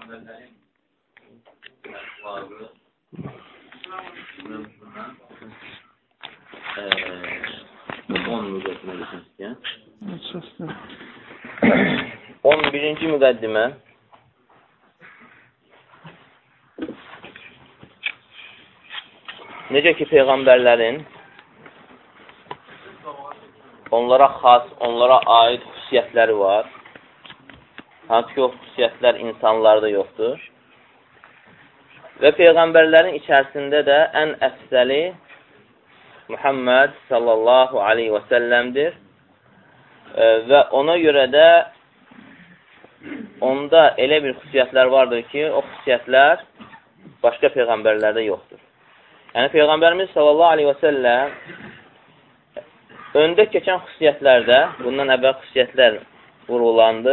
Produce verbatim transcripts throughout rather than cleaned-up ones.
Peyğəmbərlərin əxlaqı mövzuna on müqəddimə geçmək istəyən. on birinci müqəddimə necə ki, Peyğəmbərlərin onlara xas, onlara aid xüsusiyyətləri var. Hansı ki, o xüsusiyyətlər insanlarda yoxdur. Və Peyğəmbərlərin içərisində də ən əfsəli Muhammed sallallahu aleyhi və səlləmdir. E, və ona görə də onda elə bir xüsusiyyətlər vardır ki, o xüsusiyyətlər başqa Peyğəmbərlərdə yoxdur. Yəni, Peyğəmbərimiz sallallahu aleyhi və səlləm öndə keçən xüsusiyyətlərdə, bundan əvvəl xüsusiyyətlər vurğulandı,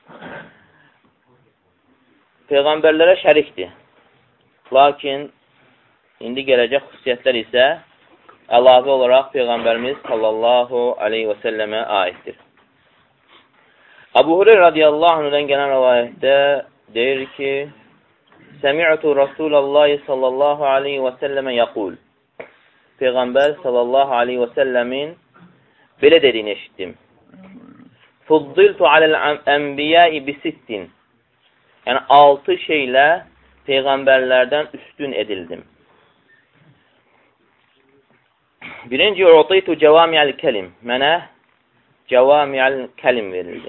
Peyğəmbərlərə şərikdir. Lakin, indi gələcək xüsusiyyətlər isə əlavə olaraq Peyğəmbərimiz sallallahu aleyhi və səlləmə aiddir. Əbu Hureyra radiyallahu anhudan gələn rəvayətdə deyir ki, Səmi'tu Rasulallahi sallallahu aleyhi və səlləmə yəqul. Peyğəmbər sallallahu aleyhi və səlləmin belə dediyini eşitdim. Fuddiltu aləl-ənbiyəi bisittin. Yəni, altı şeylə Peyğəmbərlərdən üstün edildim. Birinci, u'taytu cəvami'əl kəlim. Mənə cəvami'əl kəlim verildi.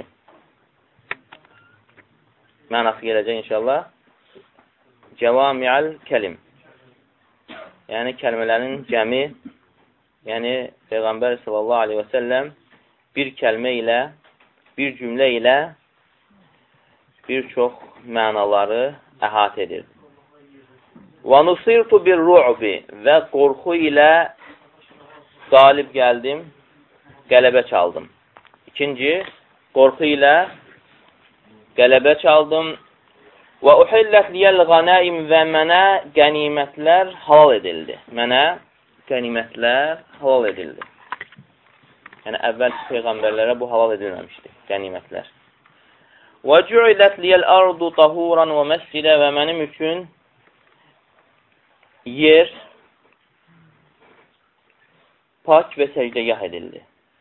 Mənası gələcək inşallah. Cəvami'əl kəlim. Yəni, kəlmələrin cəmi, yəni Peyğəmbər sallallahu aleyhi və səlləm bir kəlmə ilə, bir cümlə ilə bir çox mənaları əhatə edir. Və nusirtu bir ru'bi və qorxu ilə qalib gəldim, qələbə çaldım. İkinci, qorxu ilə qələbə çaldım. Və uhillət liyəl qanaim və mənə qənimətlər halal edildi. Mənə qənimətlər halal edildi. Yəni, əvvəl Peyğəmbərlərə bu halal edilməmişdir, qənimətlər. Və cu'ilət liyəl ardu tahuran və məscidə və mənim üçün yer pak və səcdəgah edildi.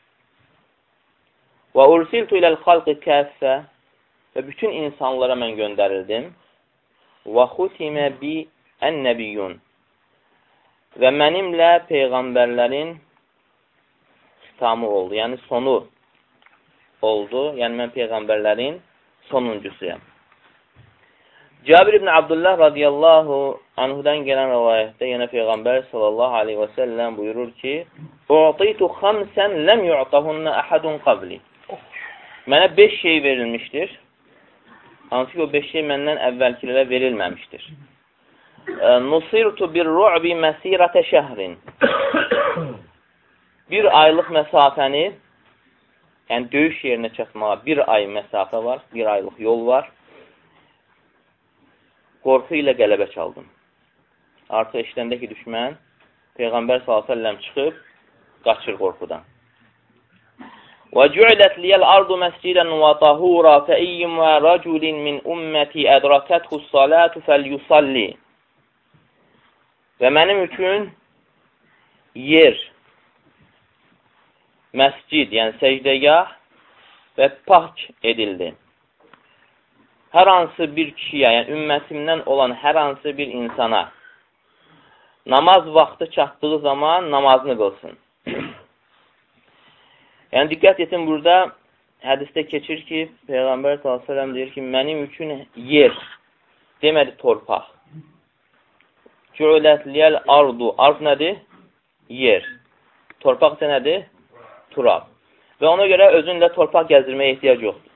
Və ursiltu iləl xalqi kəffə və bütün insanlara mən göndərildim. Və xutimə bi ən-nəbiyyun və mənimlə Peyğəmbərlərin xitamı oldu, yəni sonu oldu. Yəni, mən Peyğəmbərlərin sonuncusuyam. Cabir ibn Abdullah radiyallahu anhudan gələn rəvayətdə yenə Peyğəmbər sallallahu aleyhi və səlləm buyurur ki, u'taytu xamsən ləm yu'tahunnə əhədun qabli. Mənə beş şey verilmişdir. Hansı ki, o beş şey məndən əvvəlkilərə verilməmişdir. Nusirtu bir ru'bi məsirətə şəhrin. Bir aylıq məsafəni, yəni döyüş yerinə çatmağa bir ay məsafə var, bir aylıq yol var. Qorxu ilə qələbə çaldım. Artıq işləndə ki, düşmən Peyğəmbər sallallahu aleyhi və səlləm çıxıb, qaçır qorxudan. وَجُعْلَتْ لِيَ الْأَرْضُ مَسْجِدًا وَطَهُورًا فَأَيُّمَا رَجُلٍ مِنْ أُمَّتِي أَدْرَكَتْهُ الصَّلَاةُ فَلْيُصَلِّ. Və mənim üçün yer, məscid, yəni səcdəgah və pak edildi. Hər hansı bir kişiyə, yəni ümmətimdən olan hər hansı bir insana namaz vaxtı çatdığı zaman namazını qılsın. Yəni, diqqət etin, burada hədisdə keçir ki, Peyğəmbər sallallahu aleyhi və səlləm deyir ki, mənim üçün yer, demədi torpaq. Cü'lət liyəl ardu, ard nədir? Yer. Torpaq isə nədir? Turab. Və ona görə özünlə torpaq gəzdirməyə ehtiyac yoxdur.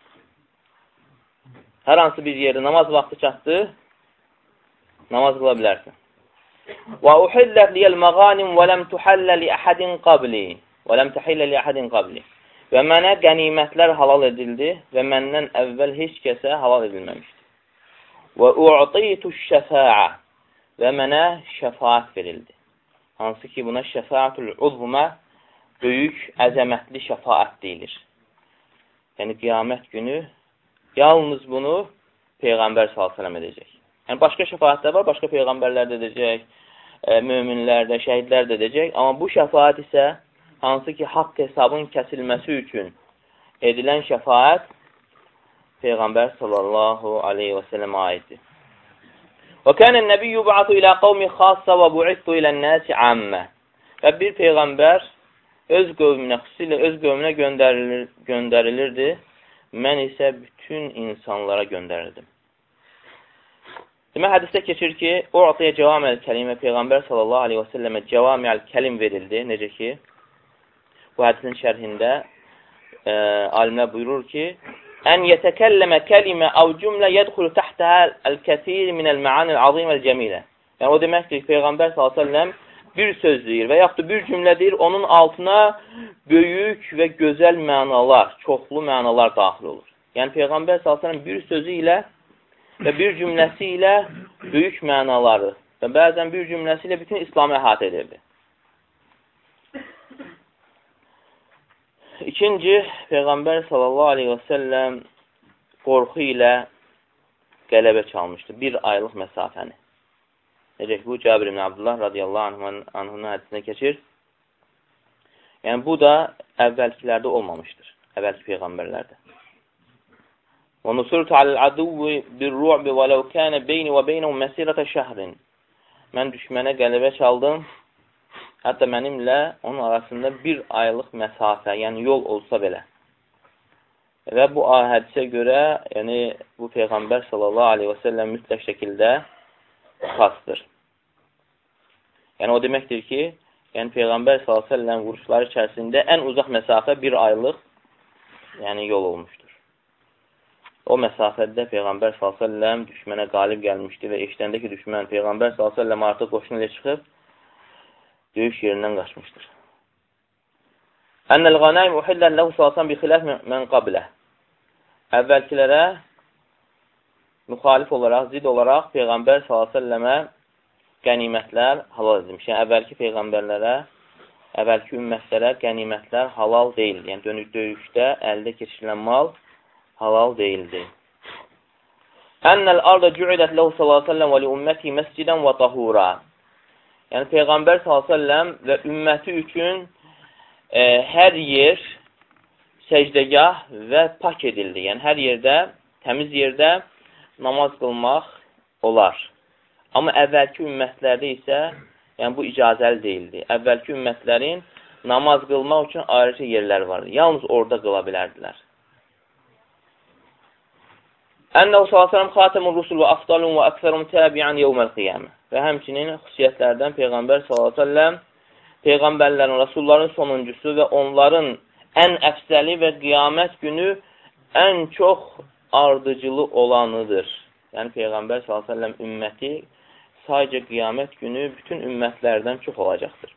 Hər hansı bir yeri namaz vaxtı çatdı, namaz qıla bilərsən. Və uhillət liyəl məğanim və ləm tuhəllə li əhədin qabli. Və ləm tuhillə li əhədin qabli. Və mənə qənimətlər halal edildi və məndən əvvəl heç kəsə halal edilməmişdir. Və u'taytu şəfa'a və mənə şəfaət verildi. Hansı ki, buna şəfaətul uzmə, böyük, əzəmətli şəfaət deyilir. Yəni, qiyamət günü yalnız bunu Peyğəmbər sallallahu əleyhi və səlləm edəcək. Yəni, başqa şəfaətlər var, başqa Peyğəmbərlər də edəcək, e, möminlər də, şəhidlər də edəcək. Amma bu şəfaət isə hansı ki, haqq hesabın kəsilməsi üçün edilən şəfaət Peyğəmbər sallallahu aleyhi və səlləmə aiddir. Və kənən nəbi yub'atu ilə qavmi xassa və bu'ittu ilə nəsi ammə. Və bir Peyğəmbər öz qövmünə, xüsusilə öz qövmünə göndərilir, göndərilirdi. Mən isə bütün insanlara göndərirdim. Demək, hədisdə keçir ki, o ortaya cəvamiəl kəlimə Peyğəmbər sallallahu aleyhi və səlləmə cəvamiəl kəlim verildi. Necə ki, bu hədisin şərhində e, alimlər buyurur ki, ən yətəkəlləmə kəlimə əv cümlə yədxulu təhtəhəl əl-kəthir minəl məanil aziməl cəmilə. Yəni, o deməkdir ki, Peyğəmbər sallallahu aleyhi və səlləm bir söz deyir və yaxud da bir cümlə deyir, onun altına böyük və gözəl mənalar, çoxlu mənalar daxil olur. Yəni, Peyğəmbər sallallahu əleyhi və səlləm bir sözü ilə və bir cümləsi ilə böyük mənaları və bəzən bir cümləsi ilə bütün İslamı əhatə edirdi. İkinci, Peyğəmbər sallallahu aleyhi və səlləm qorxu ilə qələbə çalmışdı bir aylıq məsafəni. Necə ki, bu Cabir ibn Abdullah radiyallahu anhunun hədisində keçir. Yəni, bu da əvvəlkilərdə olmamışdır, əvvəlki Peyğəmbərlərdə. وَنُصُرْتُ عَلَى الْعَدُوِّ بِالرُّعْبِ وَلَوْ كَانَ بَيْنِ وَبَيْنَهُ مَسِيرَةَ شَهْرٍ. Mən düşmənə qələbə çaldım, hətta mənimlə onun arasında bir aylıq məsafə, yəni yol olsa belə. Və bu hədisə görə, yəni bu Peyğəmbər sallallahu aleyhi və səlləm mütləq şəkildə xasdır. Yəni, o deməkdir ki, yəni Peyğəmbər sallallahu aleyhi və səlləm vuruşları içərisində ən uzaq məsafə bir aylıq yəni, yol olmuşdur. O məsafədə Peyğəmbər sallallahu əleyhi və səlləm düşmənə qalib gəlmişdi və eşidəndə ki, düşmən Peyğəmbər sallallahu əleyhi və səlləm artıq qoşunu ilə çıxıb döyüş yerindən qaçmışdır. Ənəl qanaim uhillə ləhu sallallahu bi xilaf mən qablə. Əvvəlkilərə müxalif olaraq, zid olaraq Peyğəmbər sallallahu əleyhi və səlləmə qənimətlər halal edilmiş. Yəni, əvvəlki Peyğəmbərlərə, əvvəlki ümmətlərə qənimətlər halal deyildi. Yəni, dönük döyüşdə əldə keçirilən mal halal deyildi. Ənəl arda cü'idət ləhu sallallahu əleyhi və səlləm və li ümməti məscidən və tahura. Yəni, Peyğəmbər sallallahu əleyhi və səlləm və ümməti üçün e, hər yer səcdəgah və pak edildi. Yəni, hər yerdə, təmiz yerdə namaz qılmaq olar. Amma əvvəlki ümmətlərdə isə yəni, bu icazəli deyildi. Əvvəlki ümmətlərin namaz qılmaq üçün ayrıca yerlər vardı. Yalnız orada qıla bilərdilər. Ənəhu sallallahu əleyhi və səlləm xatəmur rusul və afdalun və əksərum təbi'an yevməl qiyamə. Və həmçinin xüsusiyyətlərdən Peyğəmbər sallallahu əleyhi və səlləm Peyğəmbərlərin, Rasulların sonuncusu və onların ən əfsəli və qiyamət günü ən çox ardıcılı olanıdır. Yəni Peyğəmbər sallallahu əleyhi və səlləm ümməti sadəcə qiyamət günü bütün ümmətlərdən çox olacaqdır.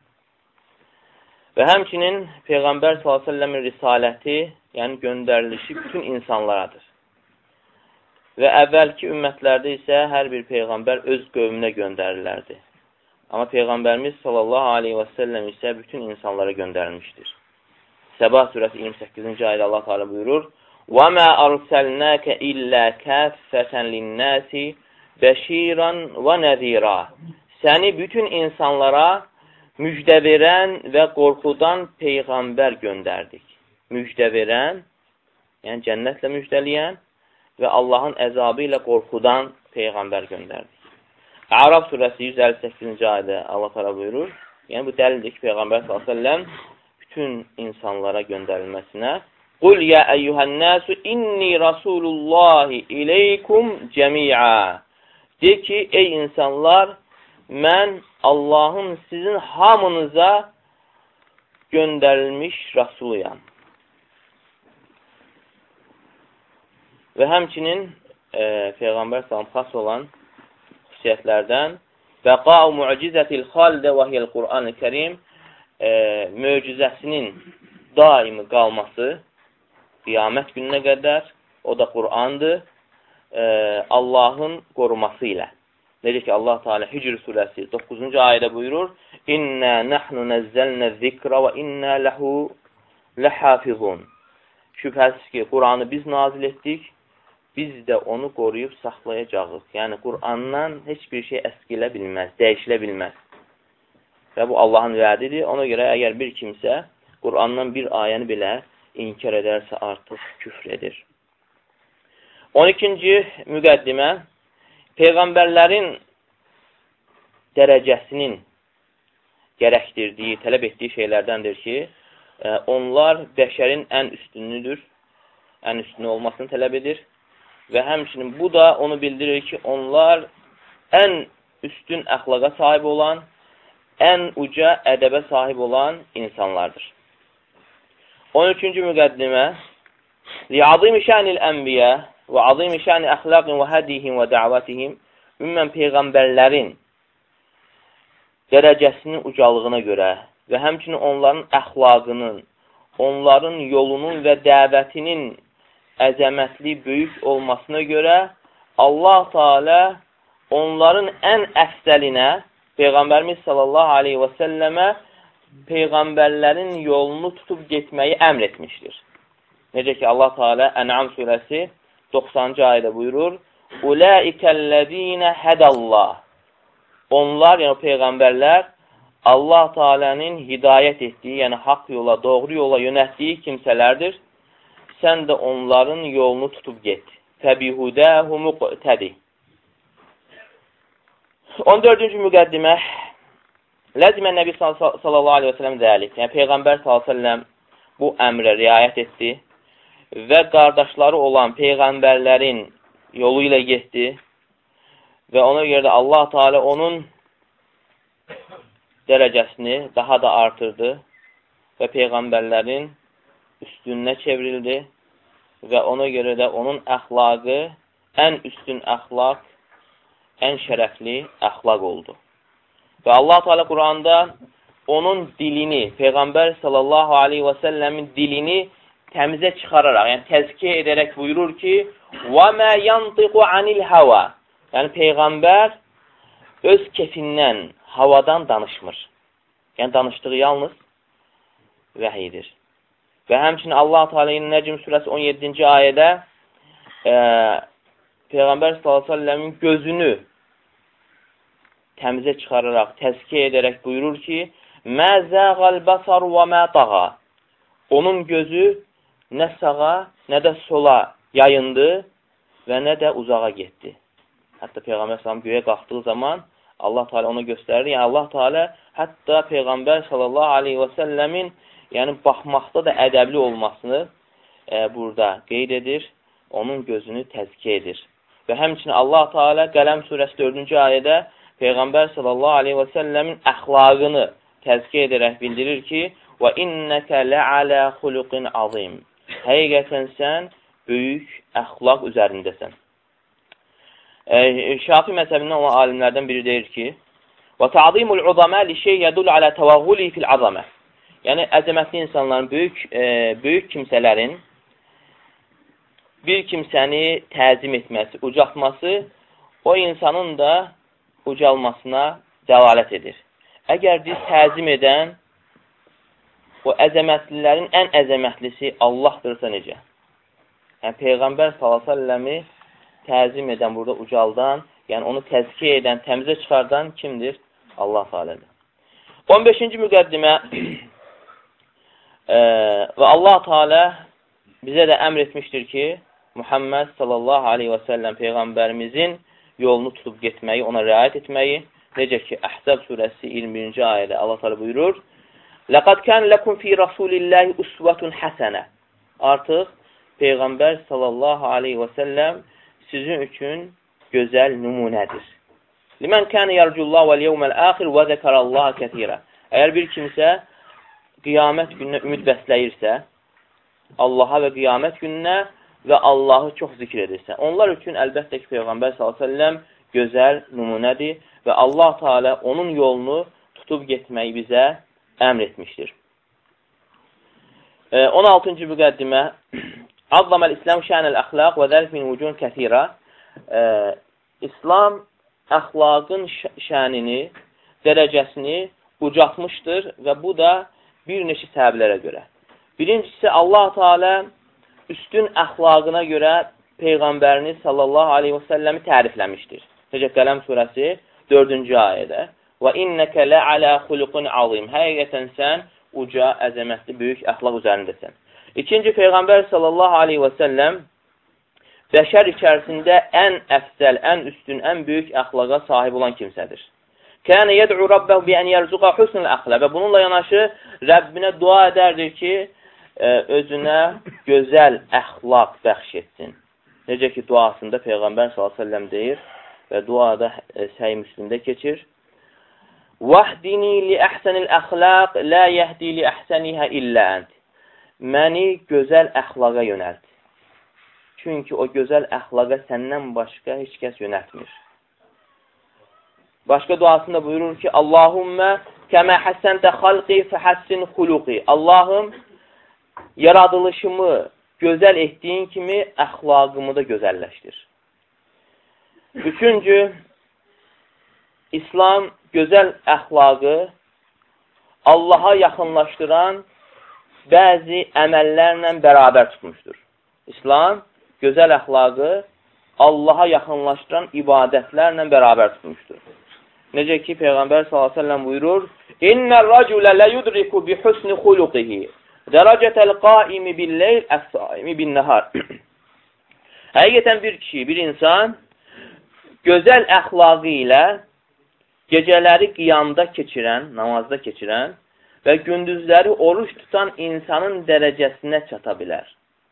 Və həmçinin Peyğəmbər sallallahu əleyhi və səlləmin risaləti, yəni göndərilişi bütün insanlaradır. Və əvvəlki ümmətlərdə isə hər bir Peyğəmbər öz qövmünə göndərilərdi. Amma Peyğəmbərimiz sallallahu aleyhi və səlləm isə bütün insanlara göndərilmişdir. Səbah surəsi iyirmi səkkizinci ayədə Allah Teala buyurur: وَمَا أَرْسَلْنَاكَ إِلَّا كَافَّةً لِلنَّاسِ بَشِيرًا وَنَذِيرًا. Səni bütün insanlara müjdə verən və qorxudan Peyğəmbər göndərdik. Müjdə verən, yəni cənnətlə müjdələyən və Allahın əzabı ilə qorxudan Peyğəmbər göndərdik. Ərəf surəsi yüz əlli səkkizinci ayədə Allah Teala buyurur. Yəni bu dəlildir ki, Peyğəmbər sallallahu əleyhi və səlləm bütün insanlara göndərilməsinə Qul ya eyyuhən-nasu inni rasulullahi ileykum cəmi'a. De ki, ey insanlar, mən Allahın sizin hamınıza göndərilmiş rasuluyam. Və həmçinin e, Peyğəmbər sallallahu xas olan xüsusiyyətlərdən bəqa'u mu'cizətil xalidə və hiyəl Qur'an-ı Kərim e, möcüzəsinin daimi qalması qiyamət gününə qədər, o da Qur'andır, e, Allahın qoruması ilə. Necə ki, Allah Teala Hicr surəsi doqquzuncu ayədə buyurur: İnnə nəhnu nəzzəlnə zikrə və innə ləhu ləhafizun. Şübhəsiz ki, Qur'anı biz nazil etdik, biz də onu qoruyub saxlayacağıq. Yəni, Qur'andan heç bir şey əskilə bilməz, dəyişilə bilməz. Və bu Allahın vədidir. Ona görə əgər bir kimsə Qur'andan bir ayəni belə inkar edərsə artıq küfr edir. on ikinci müqəddimə Peyğəmbərlərin dərəcəsinin gərəkdirdiyi, tələb etdiyi şeylərdəndir ki, onlar bəşərin ən üstünlüdür, ən üstünlü olmasını tələb edir və həmçinin bu da onu bildirir ki, onlar ən üstün əxlaqa sahib olan, ən uca ədəbə sahib olan insanlardır. on üçüncü müqəddimə Li'azimi şənil ənbiyə və azimi şəni əxlaqin və hədihim və dəvətihim ümumən Peyğəmbərlərin dərəcəsinin ucalığına görə və həmçinin onların əxlaqının, onların yolunun və dəvətinin əzəmətli, böyük olmasına görə Allah Teala onların ən əfsəlinə, Peyğəmbərimiz sallallahu aleyhi və səlləmə Peyğəmbərlərin yolunu tutub getməyi əmr etmişdir. Necə ki, Allah Teala Ən'am surəsi doxsanıncı ayədə buyurur, Ulaikəllezine hədəllah. Onlar, yəni Peyğəmbərlər, Allah Teala'nın hidayət etdiyi, yəni haqq yola, doğru yola yönətdiyi kimsələrdir. Sən də onların yolunu tutub get. Fəbihudəhu muqtədi. on dördüncü müqəddimə Ləzimən Nəbi sallallahu aleyhi və sələm dəlik. Yəni Peyğəmbər sallallahu aleyhi və sələm bu əmrə riayət etdi və qardaşları olan Peyğəmbərlərin yolu ilə getdi və ona görə də Allah Teala onun dərəcəsini daha da artırdı və Peyğəmbərlərin üstününə çevrildi və ona görə də onun əxlaqı ən üstün əxlaq, ən şərəfli əxlaq oldu. Və Allah Teala Quranda onun dilini, Peyğəmbər sallallahu aleyhi və səlləmin dilini təmizə çıxararaq, yəni təzkiyə edərək buyurur ki, وَمَا يَنْطِقُ عَنِ الْهَوَى. Yəni Peyğəmbər öz kefindən, havadan danışmır. Yəni danışdığı yalnız vəhidir. Və həmçinin Allah Teala'nın Nəcm surəsi on yeddinci ayədə e, Peyğəmbər sallallahu aleyhi və səlləmin gözünü təmizə çıxararaq, təzkiyə edərək buyurur ki, مَا زَاغَ الْبَصَرُ وَمَا طَغَى. Onun gözü nə sağa, nə də sola yayındı və nə də uzağa getdi. Hətta Peyğəmbər sallallahu göyə qalxdığı zaman Allah Teala ona göstərir. Yəni Allah Teala hətta Peyğəmbər sallallahu aleyhi və səlləmin yəni baxmaqda da ədəbli olmasını e, burada qeyd edir. Onun gözünü təzkiyə edir. Və həmçinin Allah Teala Qələm surəsi dördüncü ayədə Peyğəmbər sallallahu aleyhi və səlləmin əxlaqını təzkiyə edərək bildirir ki, və innəkə lə'alə xuluqin azim. Həqiqətən sən böyük əxlaq üzərindəsən. E, Şafi məzəbindən olan alimlərdən biri deyir ki, və ta'zimul uzamə li şey yədul alə təvəğuli fil azamə. Yəni, əzəmətli insanların, böyük, e, böyük kimsələrin bir kimsəni təzim etməsi, ucaltması o insanın da ucalmasına dəlalət edir. Əgər biz təzim edən o əzəmətlilərin ən əzəmətlisi Allahdırsa necə? Yəni, Peyğəmbər sallallahu aleyhi və səlləmi təzim edən, burada ucaldan, yəni onu təzkiyə edən, təmizə çıxardan kimdir? Allah Teala'dır. on beşinci müqəddimə e, və Allah Teala bizə də əmr etmişdir ki, Muhammed sallallahu aleyhi və səlləm Peyğəmbərimizin yolunu tutub getməyi, ona riayət etməyi. Necə ki, Əhzəb surəsi iyirmi birinci ayədə Allah Teala buyurur, لَقَدْ كَانَ لَكُمْ فِي رَسُولِ اللّٰهِ أُسْوَةٌ حَسَنَةٌ. Artıq Peyğəmbər sallallahu aleyhi və səlləm sizin üçün gözəl nümunədir. لِمَنْ كَانَ يَرْجُ اللّٰهِ وَالْيَوْمَ الْآخِرِ وَذَكَرَ اللّٰهَ كَثِيرًا. Əgər bir kimsə qiyamət gününə ümid bəsləyirsə, Allaha və qiyamət gününə və Allahı çox zikr edirsə, onlar üçün əlbəttə ki, Peyğəmbər sallallahu aleyhi və səlləm gözəl nümunədir və Allah Teala onun yolunu tutub getməyi bizə əmr etmişdir. E, on altıncı müqəddimə Azzaməl İslam şənəl əxlaq və zəlik min vücun kəthira. E, İslam əxlaqın şənini, dərəcəsini ucatmışdır və bu da bir neçə səbəblərə görə. Birincisi, Allah Teala üstün əxlaqına görə Peyğəmbərini sallallahu aleyhi və səlləmi tərifləmişdir. Necə Qələm surəsi dördüncü ayədə. Və innəkə lə'alə xuluqun azim. Həqiqətən sən uca, əzəmətli, böyük əxlaq üzərindəsən. İkinci, Peyğəmbər sallallahu aleyhi və səlləm bəşər içərisində ən əfsəl, ən üstün, ən böyük əxlaqa sahib olan kimsədir. Kənə yəd'u rabbəhu bi ən yərzuqa husnul əxlaq. Və bununla yanaşı Rəbbinə dua edərdir ki, özünə gözəl əxlaq bəxş etsin. Necə ki, duasında Peyğəmbər sallallahu aleyhi və səlləm deyir və duada Səhi Müslimdə keçir. Vahdini li əhsənil əxlaq, lə yəhdi li əhsənihə illə ənd. Məni gözəl əxlaqa yönəlt. Çünki o gözəl əxlaqa səndən başqa heç kəs yönəltmir. Başqa duasında buyurur ki, Allahümmə kəmə həssəntə xalqi fəhəssin xuluqi. Allahım, yaradılışımı gözəl etdiyin kimi əxlaqımı da gözəlləşdir. Üçüncü, İslam gözəl əxlaqı Allaha yaxınlaşdıran bəzi əməllərlə bərabər tutmuşdur. İslam gözəl əxlaqı Allaha yaxınlaşdıran ibadətlərlə bərabər tutmuşdur. Necə ki, Peyğəmbər sallallahu əleyhi və səlləm buyurur, İnnər rəculə lə yudriku bi husni xuluqihi dərəcətəl qaimi billeyl əs-saimi bin-nəhar. Həqiqətən bir kişi, bir insan gözəl əxlaqı ilə gecələri qiyamda keçirən, namazda keçirən və gündüzləri oruç tutan insanın dərəcəsinə çata bilər.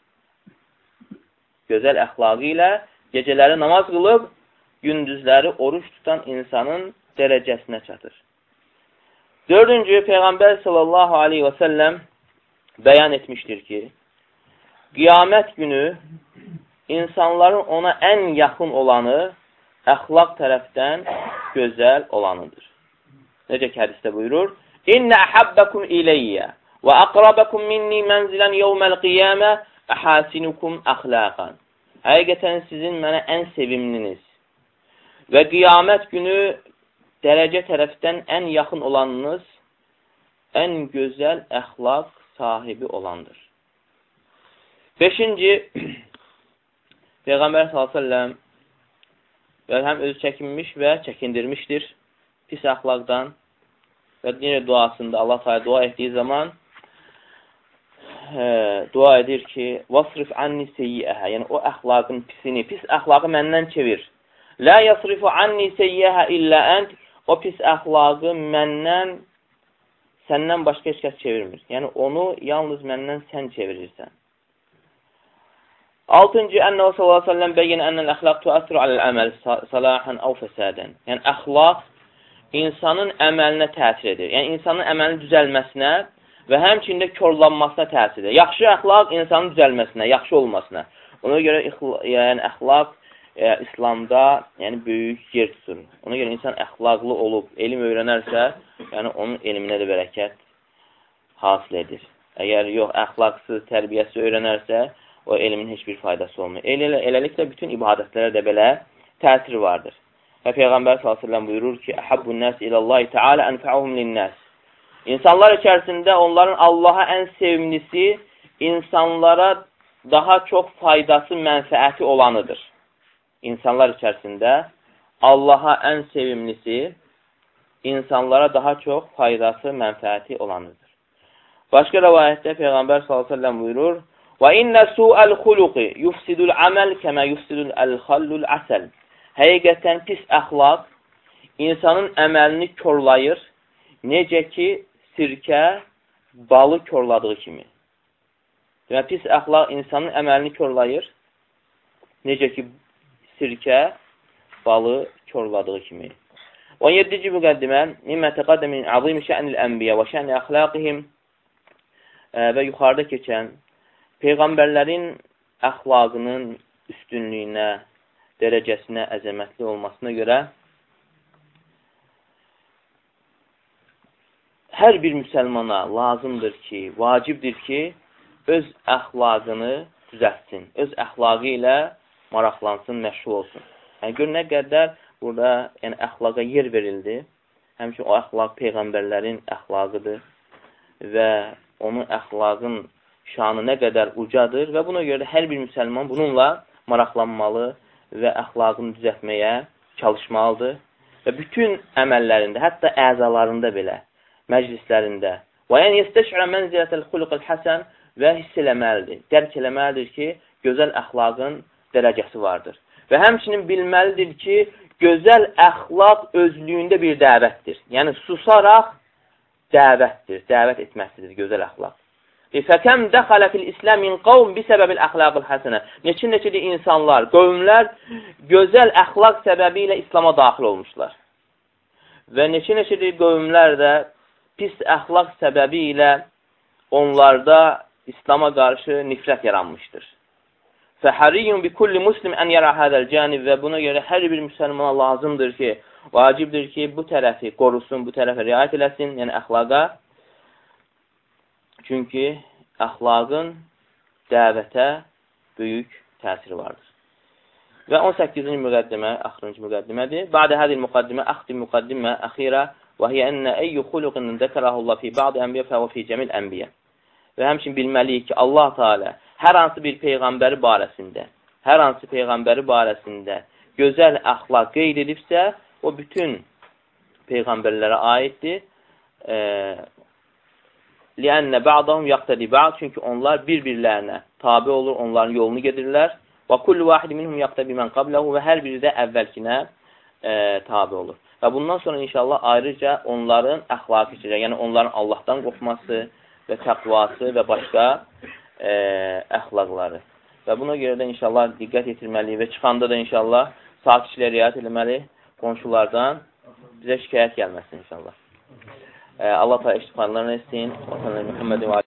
Gözəl əxlaqı ilə gecələri namaz qılıb, gündüzləri oruç tutan insanın dərəcəsinə çatır. Dördüncü, Peyğəmbər sallallahu aleyhi və səlləm bəyan etmişdir ki, qiyamət günü insanların ona ən yaxın olanı əxlaq tərəfdən gözəl olanıdır. Necə ki, hədisdə buyurur, İnnə əhəbbəkum iləyyə və əqrabəkum minni mənzilən yevməl qiyamə əhəsinukum əxlaqan. Həqiqətən sizin mənə ən sevimliniz və qiyamət günü dərəcə tərəfdən ən yaxın olanınız ən gözəl əxlaq sahibi olandır. Beşinci, Peyğəmbər sallallahu əleyhi və səlləm və həm özü çəkinmiş və çəkindirmişdir pis əxlaqdan və yine duasında Allah Teala dua etdiyi zaman e, dua edir ki, vasrif anni seyyiəhə, yəni o əxlaqın pisini, pis əxlaqı məndən çevir. La yasrifu anni seyyiəhə illə ənd, o pis əxlaqı məndən, səndən başqa heç kəs çevirmir. Yəni onu yalnız məndən sən çevirirsən. Altıncı, ənəhu sallallahu aleyhi və səlləm bəyyən ənəl əxlaq tuəssir aləl-əməl salahan əv fəsadən. Yəni, əxlaq insanın əməlinə təsir edir. Yəni, insanın əməlinin düzəlməsinə və həmçində körlanmasına təsir edir. Yaxşı əxlaq insanın düzəlməsinə, yaxşı olmasına. Ona görə yəni, əxlaq e, İslamda yəni, böyük yer tutur. Ona görə insan əxlaqlı olub, elm öyrənərsə, yəni onun elminə də bərəkət hasil edir. Əgər yox, əxlaqsız, tərbiyəsi öyrənərsə, o elmin heç bir faydası olmuyor. Elə, eləliklə bütün ibadətlərə də belə təsir vardır. Və Peyğəmbər sallallahu əleyhi və səlləm buyurur ki, Əhabbun nəs ilallahi teala ənfəuhum linnəs. İnsanlar içərisində onların Allaha ən sevimlisi, insanlara daha çox faydası, mənfəəti olanıdır. İnsanlar içərisində Allaha ən sevimlisi, insanlara daha çox faydası, mənfəəti olanıdır. Başqa rəvayətdə Peyğəmbər sallallahu əleyhi və səlləm buyurur, Və innə su'əl xuluqi yufsidul əməl kəmə yufsidul əl-xallul əsəl. Həqiqətən pis əxlaq insanın əməlini körlayır, necə ki, sirkə balı körladığı kimi. Demək, pis əxlaq insanın əməlini körlayır, necə ki, sirkə balı körladığı kimi. on yeddinci müqəddimə, mimmə təqaddəm min azim şə'nil ənbiyə və şə'ni əxlaqihim və yuxarıda keçən Peyğəmbərlərin əxlaqının üstünlüyünə, dərəcəsinə, əzəmətli olmasına görə hər bir müsəlmana lazımdır ki, vacibdir ki, öz əxlaqını düzəltsin, öz əxlaqı ilə maraqlansın, məşğul olsun. Yəni, gör nə qədər burada yəni, əxlaqa yer verildi, həmçin o əxlaq Peyğəmbərlərin əxlaqıdır və onun əxlaqın şanı nə qədər ucadır və buna görə də hər bir müsəlman bununla maraqlanmalı və əxlaqını düzəltməyə çalışmalıdır. Və bütün əməllərində, hətta əzalarında belə, məclislərində və yəni yestəşirə mənzilətəl xuluqul həsən və hiss eləməlidir, dərk eləməlidir ki, gözəl əxlaqın dərəcəsi vardır. Və həmçinin bilməlidir ki, gözəl əxlaq özlüyündə bir dəvətdir. Yəni, susaraq dəvətdir, dəvət etməsidir gözəl əxlaq. Fəkəm dəxalə fil İslam min qavm bisəbəbil əxlaqil həsənə. Neçə-neçədir insanlar, qövmlər gözəl əxlaq səbəbi ilə İslama daxil olmuşlar. Və neçə-neçədir qövmlər də pis əxlaq səbəbi ilə onlarda İslama qarşı nifrət yaranmışdır. Fəhəriyyun bi kulli muslim ən yərə hədəl cənib və buna görə hər bir müsəlmana lazımdır ki, vacibdir ki, bu tərəfi qorusun, bu tərəfə riayət eləsin, yəni əxlaqa. Çünki əxlaqın dəvətə böyük təsiri vardır. Və on səkkizinci müqəddimə, axırıncı müqəddimədir. Bə'də hədil müqəddimə, əxdim müqəddimə əxirə və hiyə ənə əyyü xuluqin dəkərəhullah fi bə'də ənbiyə fəvə fi cəmil ənbiyə. Və həmçin bilməliyik ki, Allah Teala hər hansı bir peyğəmbəri barəsində, hər hansı peyğəmbəri barəsində gözəl əxlaq qeyd edibsə, o bütün peyğəmbərlərə aiddir. E, Liənnə bə'dahum yaqtədi bə'd, çünki onlar bir-birlərinə tabi olur, onların yolunu gedirlər. Və kullu vahid minhum yaqtəbi mən qabləhu və hər biri də əvvəlkinə e, tabi olur. Və bundan sonra inşallah ayrıca onların əxlaqı içəcək, yəni onların Allahdan qorxması və təqvası və başqa e, əxlaqları. Və buna görə də inşallah diqqət yetirməli və çıxanda da inşallah sakitçilə riayət etməli, qonşulardan bizə şikayət gəlməsin inşallah. Allah Teala iştifanlarını etsin.